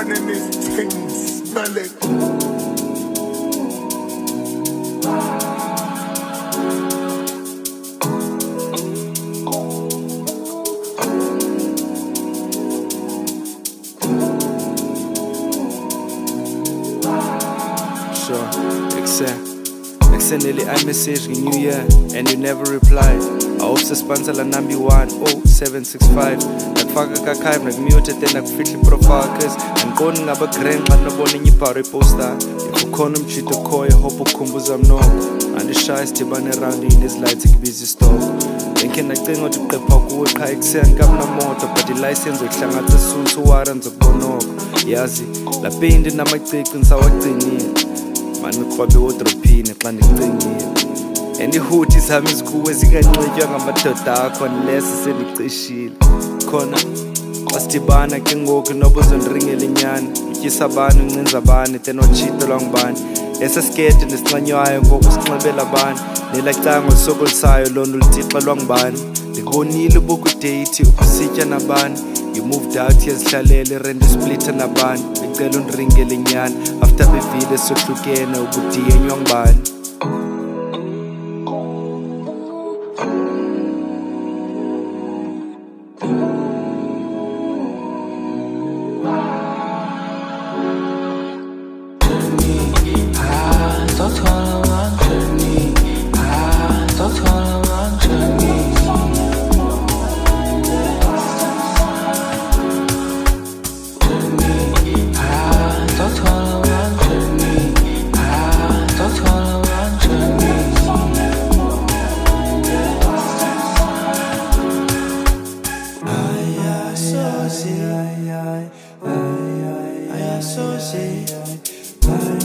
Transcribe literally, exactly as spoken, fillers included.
one in these things, smell it. Sure, except Externally I message in New Year and you never reply. I hope sponsor la number one oh seven six five. Nakufaka kakhive nakumute then nakufihla profile cause angiboni ngaba grand xa nobona inyibharo iposter. If ukhona umjito khoya hope ukhumbuza mnoko. Andishaye sidibane around in these lights ikubiza istoko. Benke nacinga ukuthi uqepha kuwe qha ekuseni kamnamoto but ilicense uyihlangatha soon to warrants ukubonoko. Yazi la pindi namacici ngisawagcinile. Mani ngikwabe wodrophini xa ndicingile. And ihuthi zami zikuwe zinganxitywa ngamadoda akho unless sendicishile. Khona basidibana ke ngoku noba uzondiringela inyani. Utyisa bani uncinza bani then watshitelwa ngubani. Esesikede nesinxanywayo ngoku sinxibela bani. Nelacango lisokolisayo lona ulutixelwa ngubani. Ndikubonile ubukudate usitya nabani. You moved out yazihlalele rent splitter nabani. Becela undiringela inyani after bevile sohlukene ubudiyenywa ngubani. I associate